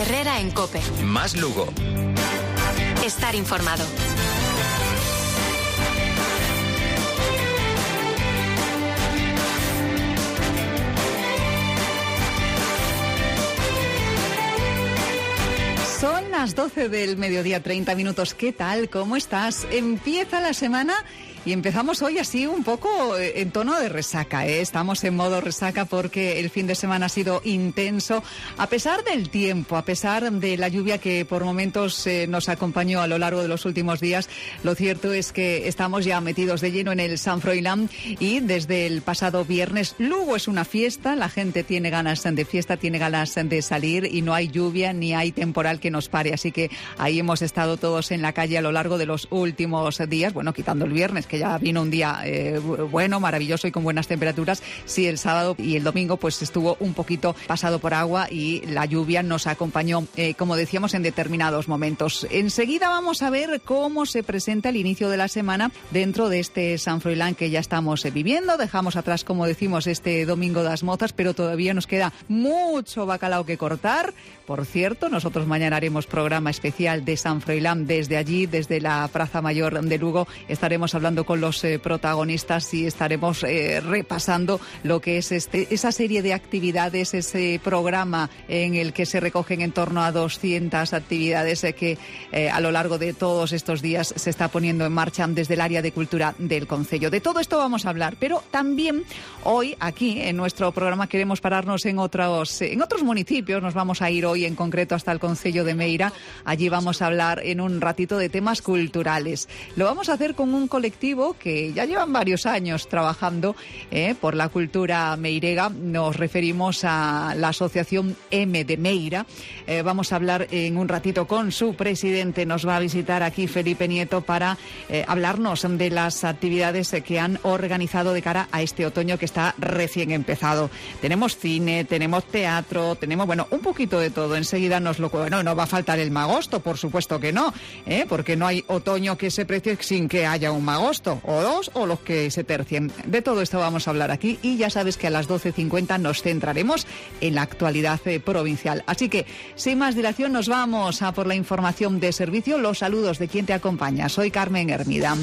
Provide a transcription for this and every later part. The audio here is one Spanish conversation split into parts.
Herrera en COPE. Más Lugo. Estar informado. Son las 12 del mediodía, 30 minutos. ¿Qué tal? ¿Cómo estás? Empieza la semana y empezamos hoy así un poco en tono de resaca, ¿eh? Estamos en modo resaca porque el fin de semana ha sido intenso. A pesar del tiempo, a pesar de la lluvia que por momentos nos acompañó a lo largo de los últimos días, lo cierto es que estamos ya metidos de lleno en el Sant Froilán y desde el pasado viernes Lugo es una fiesta, la gente tiene ganas de fiesta, tiene ganas de salir y no hay lluvia ni hay temporal que nos pare, así que ahí hemos estado todos en la calle a lo largo de los últimos días, bueno, quitando el viernes, que ya vino un día bueno, maravilloso y con buenas temperaturas. Sí, el sábado y el domingo pues estuvo un poquito pasado por agua y la lluvia nos acompañó, como decíamos, en determinados momentos. Enseguida vamos a ver cómo se presenta el inicio de la semana dentro de este Sant Froilán que ya estamos viviendo. Dejamos atrás, como decimos, este Domingo das Mozas, pero todavía nos queda mucho bacalao que cortar. Por cierto, nosotros mañana haremos programa especial de Sant Froilán desde allí, desde la Plaza Mayor de Lugo. Estaremos hablando con los protagonistas y estaremos repasando lo que es esa serie de actividades, ese programa en el que se recogen en torno a 200 actividades que a lo largo de todos estos días se está poniendo en marcha desde el área de cultura del concello. De todo esto vamos a hablar, pero también hoy aquí en nuestro programa queremos pararnos en otros municipios. Nos vamos a ir hoy en concreto hasta el concello de Meira. Allí vamos a hablar en un ratito de temas culturales. Lo vamos a hacer con un colectivo que ya llevan varios años trabajando por la cultura meirega. Nos referimos a la asociación M de Meira. Vamos a hablar en un ratito con su presidente. Nos va a visitar aquí Felipe Nieto para hablarnos de las actividades que han organizado de cara a este otoño que está recién empezado. Tenemos cine, tenemos teatro, tenemos, bueno, un poquito de todo. Enseguida no va a faltar el magosto, por supuesto que no, porque no hay otoño que se precie sin que haya un magosto, o dos, o los que se tercien. De todo esto vamos a hablar aquí y ya sabes que a las 12:50 nos centraremos en la actualidad provincial. Así que, sin más dilación, nos vamos a por la información de servicio. Los saludos de quien te acompaña. Soy Carmen Hermida.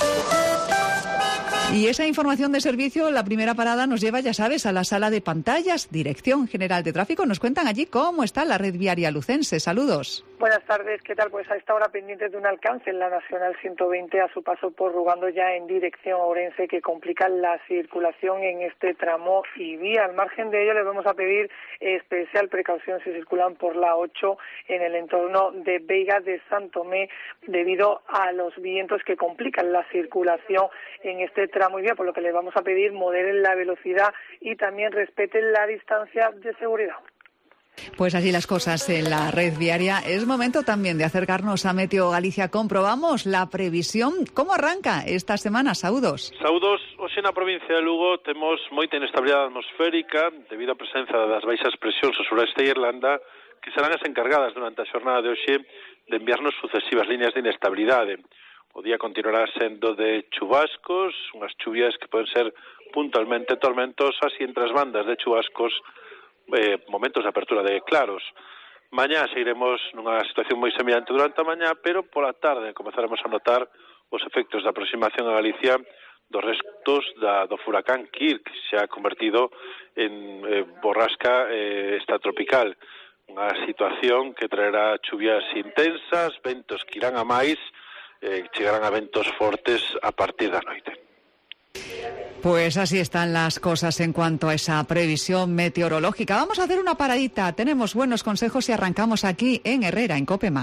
Y esa información de servicio, la primera parada nos lleva, ya sabes, a la sala de pantallas, Dirección General de Tráfico. Nos cuentan allí cómo está la red viaria lucense. Saludos. Buenas tardes, ¿qué tal? Pues a esta hora pendientes de un alcance en la Nacional 120 a su paso por Rugando ya en dirección a Ourense que complica la circulación en este tramo y vía. Al margen de ello les vamos a pedir especial precaución si circulan por la 8 en el entorno de Veiga de Santomé debido a los vientos que complican la circulación en este tramo y vía, por lo que les vamos a pedir moderen la velocidad y también respeten la distancia de seguridad. Pues así las cosas en la red viaria. Es momento también de acercarnos a Meteo Galicia. Comprobamos la previsión. ¿Cómo arranca esta semana? Saúdos. Saúdos. Hoxe na provincia de Lugo temos moita inestabilidade atmosférica debido á presenza das baixas presións ao sureste de Irlanda que serán as encargadas durante a xornada de hoxe de enviarnos sucesivas líneas de inestabilidade. O día continuará sendo de chubascos, unhas chuvias que poden ser puntualmente tormentosas e entre as bandas de chubascos momentos de apertura de claros. Mañá seguiremos nunha situación moi semellante durante a mañá, pero pola tarde comezaremos a notar os efectos da aproximación a Galicia dos restos do furacán Kirk, que se ha convertido en borrasca extratropical. Unha situación que traerá chuvias intensas, ventos que irán a máis, chegarán a ventos fortes a partir da noite. Pues así están las cosas en cuanto a esa previsión meteorológica. Vamos a hacer una paradita. Tenemos buenos consejos y arrancamos aquí en Herrera, en COPE+.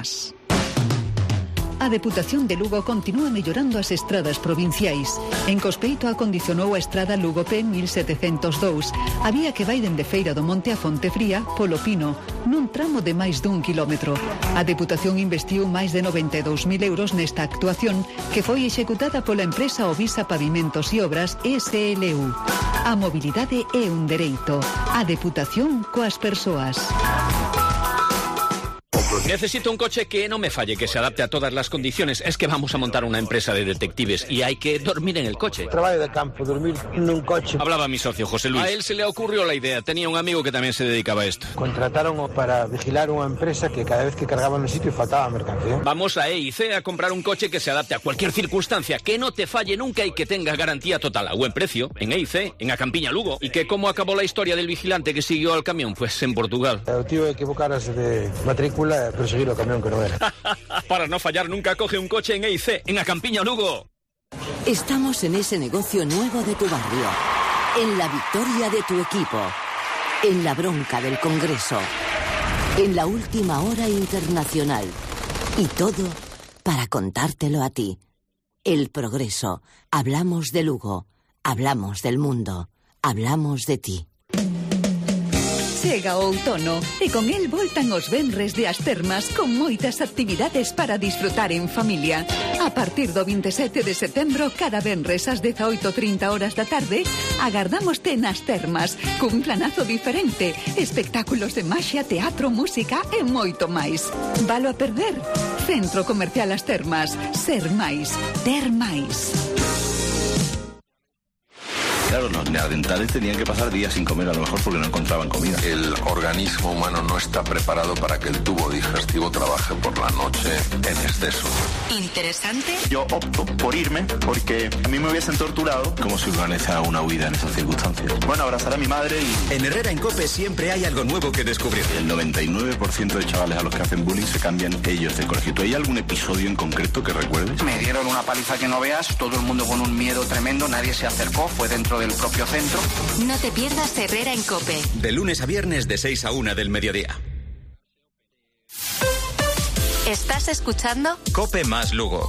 A Deputación de Lugo continúa mellorando as estradas provinciais. En Cospeito acondicionou a estrada Lugo P 1702, a vía que vai dende Feira do Monte a Fontefría, polo Pino, nun tramo de máis dun quilómetro. A Deputación investiu máis de 92.000 euros nesta actuación, que foi executada pola empresa Ovisa Pavimentos e Obras SLU. A mobilidade é un dereito. A Deputación coas persoas. Necesito un coche que no me falle, que se adapte a todas las condiciones. Es que vamos a montar una empresa de detectives y hay que dormir en el coche. Trabajo de campo, dormir en un coche. Hablaba mi socio, José Luis. A él se le ocurrió la idea. Tenía un amigo que también se dedicaba a esto. Contrataron para vigilar una empresa que cada vez que cargaban en el sitio faltaba mercancía. Vamos a EIC a comprar un coche que se adapte a cualquier circunstancia, que no te falle nunca y que tenga garantía total a buen precio. En EIC, en Acampiña Lugo. ¿Y que cómo acabó la historia del vigilante que siguió al camión? Pues en Portugal. El tío equivocarse de matrícula y perseguir el camión que no era. Para no fallar nunca, coge un coche en EIC, en Acampiña Lugo. Estamos en ese negocio nuevo de tu barrio, en la victoria de tu equipo, en la bronca del Congreso, en la última hora internacional. Y todo para contártelo a ti. El Progreso. Hablamos de Lugo, hablamos del mundo, hablamos de ti. Chega o outono e con el voltan os venres de As Termas con moitas actividades para disfrutar en familia. A partir do 27 de setembro, cada venres ás 18:30 horas da tarde, agardámoste nas Termas cun planazo diferente, espectáculos de maxia, teatro, música e moito máis. Valo a perder? Centro Comercial As Termas. Ser máis, ter máis. Claro, los neandertales tenían que pasar días sin comer, a lo mejor porque no encontraban comida. El organismo humano no está preparado para que el tubo digestivo trabaje por la noche en exceso. ¿Interesante? Yo opto por irme porque a mí me hubiesen torturado. ¿Cómo se organiza una huida en esas circunstancias? Bueno, abrazar a mi madre y... En Herrera en COPE siempre hay algo nuevo que descubrir. El 99% de chavales a los que hacen bullying se cambian ellos de colegio. ¿Hay algún episodio en concreto que recuerdes? Me dieron una paliza que no veas, todo el mundo con un miedo tremendo, nadie se acercó, fue dentro del propio centro. No te pierdas Herrera en COPE. De lunes a viernes de 6 a 1 del mediodía. ¿Estás escuchando? COPE más Lugo.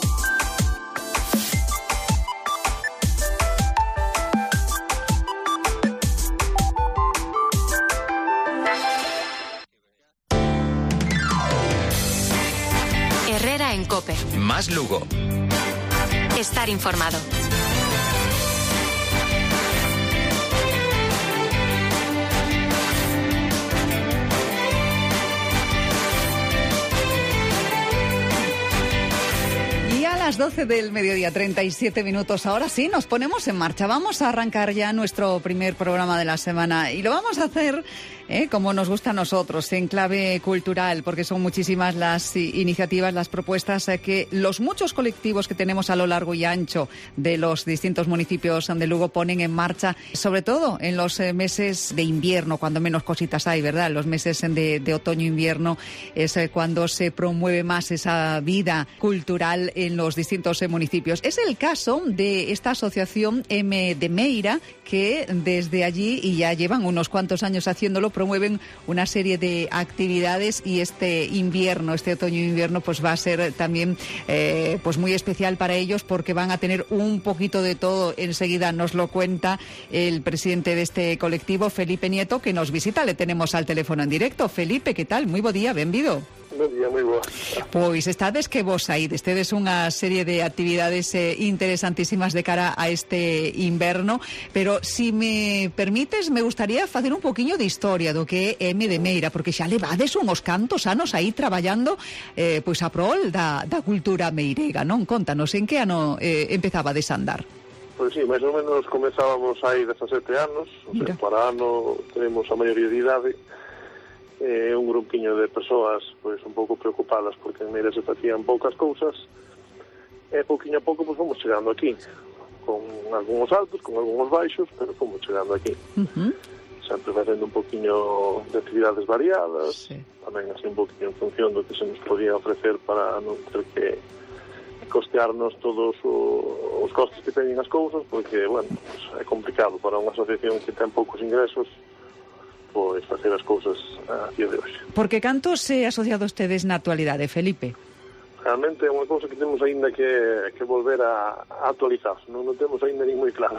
Herrera en COPE. Más Lugo. Estar informado. Las 12 del mediodía, 37 minutos. Ahora sí, nos ponemos en marcha. Vamos a arrancar ya nuestro primer programa de la semana y lo vamos a hacer como nos gusta a nosotros, en clave cultural, porque son muchísimas las iniciativas, las propuestas que los muchos colectivos que tenemos a lo largo y ancho de los distintos municipios de Lugo ponen en marcha, sobre todo en los meses de invierno, cuando menos cositas hay, ¿verdad? Los meses de otoño-invierno es cuando se promueve más esa vida cultural en los distintos municipios. Es el caso de esta asociación M de Meira, que desde allí, y ya llevan unos cuantos años haciéndolo, promueven una serie de actividades y este invierno, este otoño-invierno, pues va a ser también pues muy especial para ellos porque van a tener un poquito de todo. Enseguida nos lo cuenta el presidente de este colectivo, Felipe Nieto, que nos visita. Le tenemos al teléfono en directo. Felipe, ¿qué tal? Muy bo día, benvido. Buen día, moi boa. Pois estades que vos aí, estedes unha serie de actividades interesantísimas de cara a este inverno, pero si me permites, me gustaría facer un poquinho de historia do que é M de Meira, porque xa levades unhos cantos anos aí traballando pois a prol da cultura meirega, non? Contanos, en que ano empezabades a andar? Pois sí, máis ou menos comezábamos aí 17 anos, o sea, para ano tenemos a maioría de idade, un grupiño de persoas pois un pouco preocupadas porque en Meira se facían poucas cousas e pouquinho a pouco pois fomos chegando aquí con algúns altos, con algúns baixos, pero fomos chegando aquí sempre facendo un pouquinho de actividades variadas, tamén así un pouquinho en función do que se nos podía ofrecer para non ter que costearnos todos os costes que teñen as cousas, porque, bueno, pues é complicado para unha asociación que ten poucos ingresos pois facer as cousas a día de hoxe. Por que cantos asociados tedes na actualidade, Felipe? Realmente é unha cousa que temos aínda que volver a actualizar, non temos aínda nin moi claro.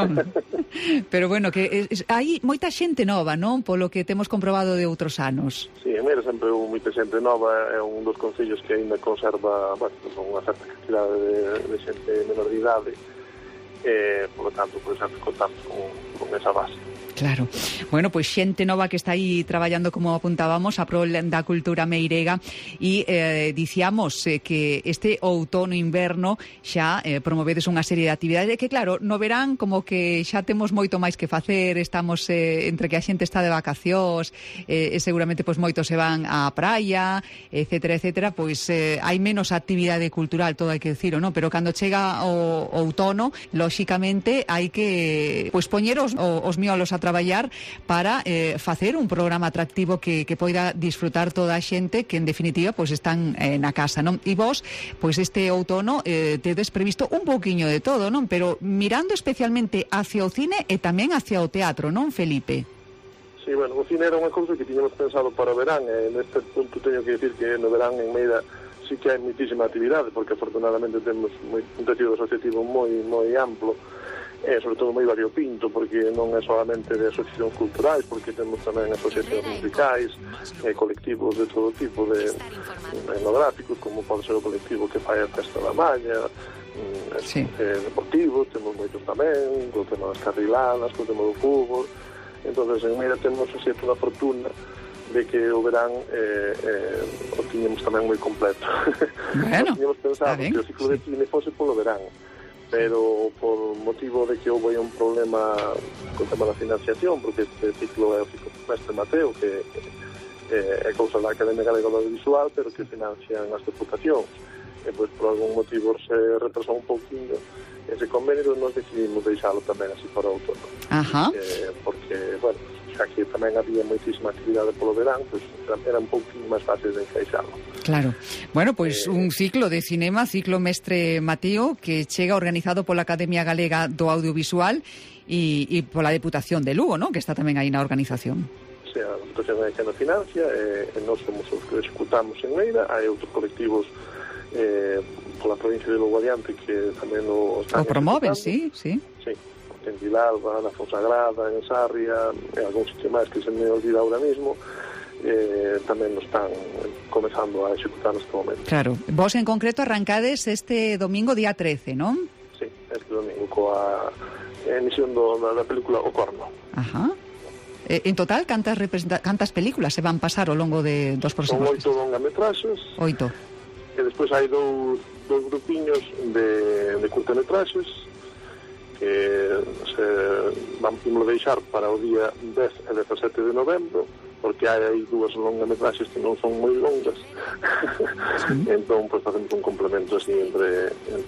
Pero bueno, que hai moita xente nova, non? Polo que temos comprobado de outros anos. Sí, en Meira sempre houve moita xente nova, é un dos concellos que aínda conserva, bueno, unha certa cantidade de xente menor de idade, por lo tanto, por exemplo, contamos con esa base. Claro. Bueno, pois xente nova que está aí traballando, como apuntábamos, a prol da cultura meirega e dicíamos que este outono-inverno xa promovedes unha serie de actividades que, claro, no verán como que xa temos moito máis que facer, estamos entre que a xente está de vacacións e seguramente pois moitos se van á praia, etcétera, etcétera, pois hai menos actividade cultural, todo hai que decir, non? Pero cando chega o outono, lóxicamente hai que pois poñer os miolos a traballar para facer un programa atractivo que poida disfrutar toda a xente que en definitiva pois están na casa, non? E vos, pois este outono tedes previsto un pouquiño de todo, non? Pero mirando especialmente hacia o cine e tamén hacia o teatro, non, Felipe? Sí, bueno, o cine era unha cousa que tiñamos pensado para o verán, e neste punto teño que decir que no verán en Meira sí que hai moitísima actividade, porque afortunadamente temos un tecido asociativo moi amplo, sobre todo moi variopinto, porque non é solamente de asociacións culturais, porque temos tamén asociacións musicais, colectivos de todo tipo, de etnográficos, como pode ser o colectivo que fai a Festa da Malla, deportivos, temos moitos tamén, co tema das carriladas, co tema do fútbol. Entonces en Meira temos así toda a fortuna de que o verán o tiñemos tamén moi completo. Bueno, tiñemos pensado que o ciclo de cine fose polo verán, pero por motivo de que houve un problema con o tema da financiación, porque este ciclo é o ciclo Mestre Mateo, que é cousa da Academia Galega do Audiovisual, pero que financian as deputacións, e pois por algún motivo se retrasou un pouquinho ese convenio, nos decidimos deixalo tamén así para o outono. Porque, bueno, xa que tamén había moitísima actividade polo verán, pois era un pouquinho máis fácil de encaixarlo. Claro. Bueno, pois un ciclo de cinema, ciclo Mestre Mateo, que chega organizado pola Academia Galega do Audiovisual e pola Deputación de Lugo, ¿no?, que está tamén aí na organización. Sí, a Deputación é que nos financia, e nós somos os que executamos en Meira, hai outros colectivos pola provincia de Lugo Adiante que tamén o están promoven, sí. En Vilalba, na Fonsagrada, en Sarria, e algún sitio máis que se me olvida ahora mismo, tamén nos están comezando a executar neste momento. Claro. Vos en concreto arrancades este domingo día 13, non? Sí, este domingo coa emisión da película O Corno. Ajá. En total, cantas películas se van pasar ao longo dos próximos meses? Son 8 longametraxes. 8. E despois hai dous grupiños de curtametraxes que se vamos deixar para o día 10 e 17 de novembro, porque hai dúas longametraxes que non son moi longas. Entón, pues, facemos un complemento así entre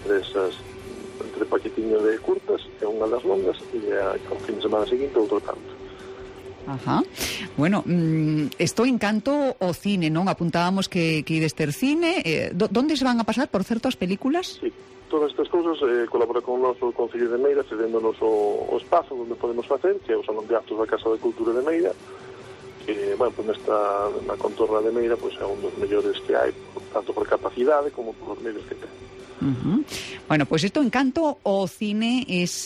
paquetiño de curtas, que é unha das longas, e ao fin de semana seguinte outro tanto. Ajá. Bueno, estou en canto o cine, non? Apuntábamos que ides ter cine. Donde se van a pasar, por certo, as películas? Sí, todas estas cousas colabora con o noso Concello de Meira, cedéndonos o espazo onde podemos facer, que é o Salón de Actos da Casa de Cultura de Meira, que, bueno, pues na contorna de Meira, pues é un dos mellores que hai, tanto por capacidade como por os medios que ten. Bueno, pues isto en canto o cine,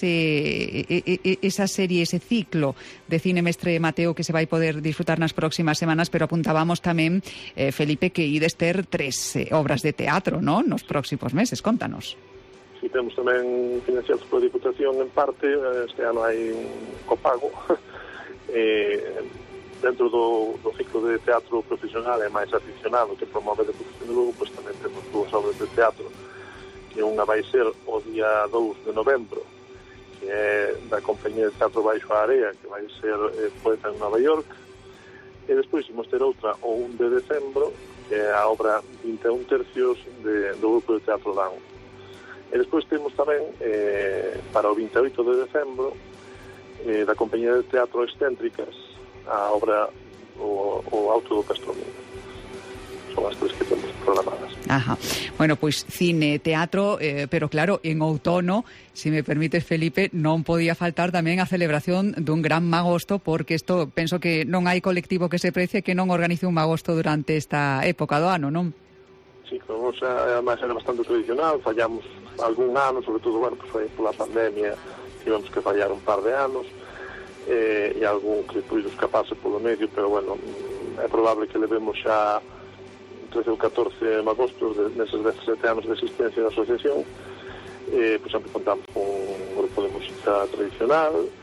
esa serie, ese ciclo de cine Mestre Mateo que se vai poder disfrutar nas próximas semanas, pero apuntábamos tamén, Felipe, que ides ter 3 obras de teatro, non? Nos próximos meses, contanos. Sí, temos tamén financiados pola Diputación en parte, este ano hai un copago, dentro do ciclo de teatro profesional e máis aficionado que promove a Deputación de Lugo, pues tamén temos 2 obras de teatro, que unha vai ser o día 2 de novembro, que é da Compañía de Teatro Baixo a Area, que vai ser Poeta en Nova York, e despois imos ter outra o 1 de decembro, que é a obra 21 tercios do Grupo de Teatro Dan. E despois temos tamén, para o 28 de decembro, da Compañía de Teatro Excéntricas, a obra o Auto do Castromino. Son as 3 que temos programadas. Ajá. Bueno, pois cine, teatro, pero claro, en outono, se me permites, Felipe, non podía faltar tamén a celebración dun gran magosto, porque isto, penso que non hai colectivo que se precie que non organice un magosto durante esta época do ano, non? Sí, como además era bastante tradicional, fallamos algún ano, sobre todo, bueno, pues foi pola pandemia, tivemos que fallar un par de anos, e algún que puido escaparse polo medio, pero bueno, é probable que levemos xa 13 ou 14 magostos neses 17 anos de existencia da asociación. Pues sempre contamos con un grupo de música tradicional,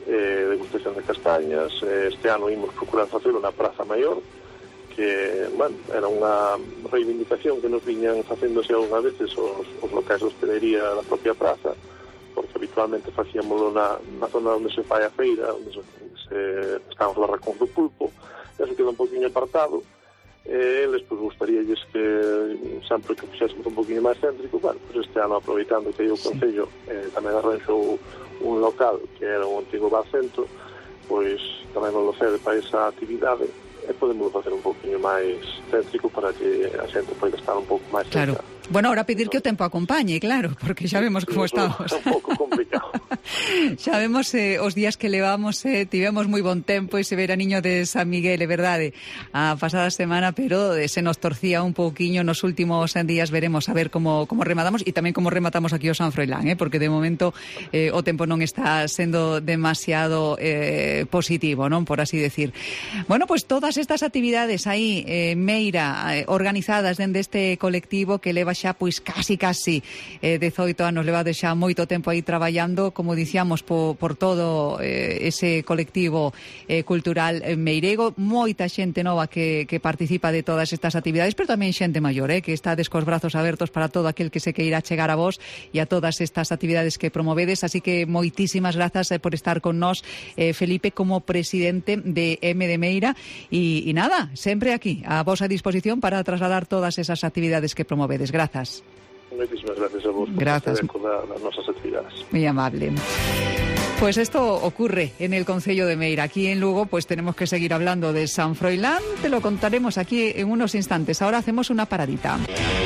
degustación de castañas. Este ano imos procurar facelo na Praza Maior, que, bueno, era unha reivindicación que nos viñan facéndose algunha veces os locais de hostelería da propia praza, porque habitualmente facíamoslo na zona onde se fai a feira, onde están os barracóns do pulpo. Eso queda un poquinho apartado. Eles, pues, gustaríalles que sempre que fixésemos un poquinho máis céntrico. Bueno, pues este ano, aproveitando que o Concello tamén arranxou un local que era un antigo bar centro, pois tamén nos cede para esa actividade, e podemos facer un poquinho máis céntrico para que a xente poida estar un pouco máis cerca. Claro. Bueno, ahora pedir que o tempo acompañe, claro, porque xa vemos como estamos. É un pouco complicado. Xa vemos os días que levamos, tivemos moi bon tempo ese veraniño de San Miguel, é verdade, a pasada semana, pero se nos torcía un pouquiño nos últimos días. Veremos a ver como rematamos, e tamén como rematamos aquí o San Froilán, porque de momento o tempo non está sendo demasiado positivo, non, por así decir. Bueno, pues todas estas actividades aí, Meira, organizadas dende este colectivo que leva xa pois casi 18 anos, levado xa moito tempo aí traballando, como dicíamos, por todo ese colectivo cultural meirego. Moita xente nova que participa de todas estas actividades, pero tamén xente maior, que estades cos brazos abertos para todo aquel que se queira chegar a vos e a todas estas actividades que promovedes. Así que moitísimas grazas por estar con nós, Felipe, como presidente de M de Meira, e nada, sempre aquí a vosa disposición para trasladar todas esas actividades que promovedes. Grazas. Moitísimas gracias a vos por estar con las nosas actividades. Muy amable. Pues esto ocurre en el Concello de Meira. Aquí en Lugo pues tenemos que seguir hablando de San Froilán. Te lo contaremos aquí en unos instantes. Ahora hacemos una paradita.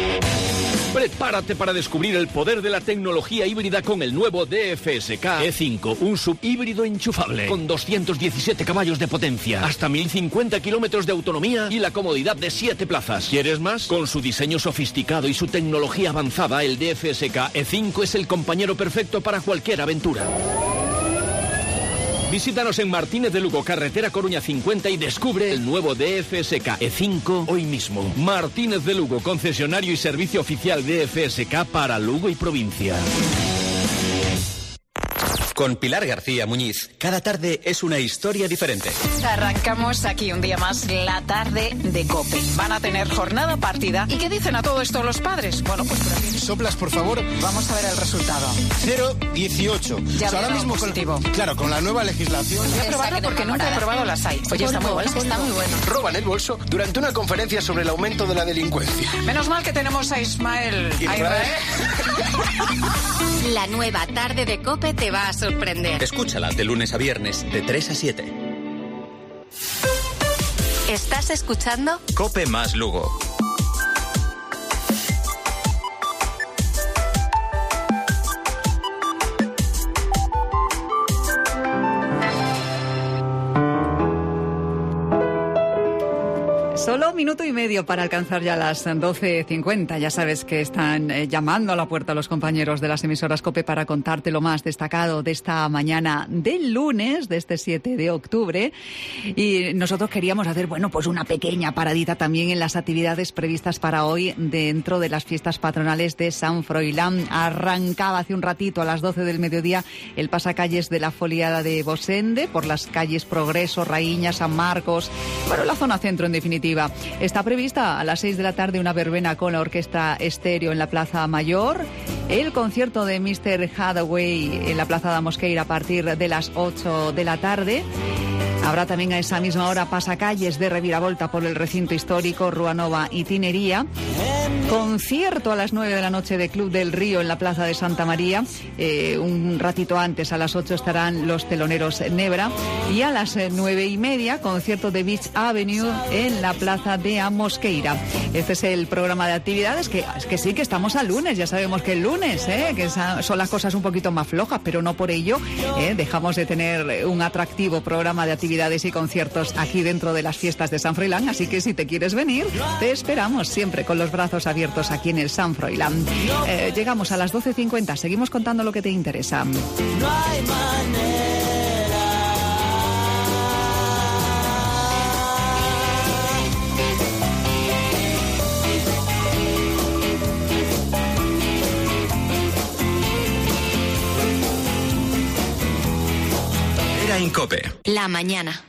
Prepárate para descubrir el poder de la tecnología híbrida con el nuevo DFSK E5, un subhíbrido enchufable con 217 caballos de potencia, hasta 1050 kilómetros de autonomía y la comodidad de 7 plazas. ¿Quieres más? Con su diseño sofisticado y su tecnología avanzada, el DFSK E5 es el compañero perfecto para cualquier aventura. Visítanos en Martínez de Lugo, carretera Coruña 50, y descubre el nuevo DFSK E5 hoy mismo. Martínez de Lugo, concesionario y servicio oficial DFSK para Lugo y provincia. Con Pilar García Muñiz, cada tarde es una historia diferente. Arrancamos aquí un día más la tarde de COPE. Van a tener jornada partida. ¿Y qué dicen a todo esto los padres? Bueno, pues por aquí... Soplas, por favor. Vamos a ver el resultado. 0,18. Ya, o sea, ahora mismo positivo. Claro, con la nueva legislación... Voy a probarlo porque nunca he probado las hay. Oye, está muy bueno. Está muy bueno. Roban el bolso durante una conferencia sobre el aumento de la delincuencia. Menos mal que tenemos a Ismael. La nueva tarde de COPE te va a sorprender. Escúchala de lunes a viernes, de 3 a 7. ¿Estás escuchando? COPE más Lugo. Solo 1 minuto y medio para alcanzar ya las 12:50. Ya sabes que están llamando a la puerta los compañeros de las emisoras COPE para contarte lo más destacado de esta mañana del lunes, de este 7 de octubre. Y nosotros queríamos hacer, bueno, pues una pequeña paradita también en las actividades previstas para hoy dentro de las fiestas patronales de San Froilán. Arrancaba hace un ratito a las 12 del mediodía el pasacalles de la foliada de Bosende por las calles Progreso, Raíña, San Marcos, bueno, la zona centro en definitiva. Está prevista a las 6 de la tarde una verbena con la orquesta Estéreo en la Plaza Mayor, el concierto de Mr. Hathaway en la Plaza da Mosqueira a partir de las 8 de la tarde. Habrá también a esa misma hora pasacalles de reviravolta por el recinto histórico, Rúa Nova y Tinería. Concierto a las 9 de la noche de Club del Río en la Plaza de Santa María. Un ratito antes, a las 8, estarán los teloneros Nebra. Y a las 9:30, concierto de Beach Avenue en la Plaza de Mosqueira. Este es el programa de actividades, que sí, que estamos a lunes. Ya sabemos que el lunes, que son las cosas un poquito más flojas, pero no por ello dejamos de tener un atractivo programa de actividades y conciertos aquí dentro de las fiestas de San Froilán. Así que si te quieres venir, te esperamos siempre con los brazos abiertos aquí en el San Froilán. Llegamos a las 12:50, seguimos contando lo que te interesa. No hay manera. Era COPE. La mañana.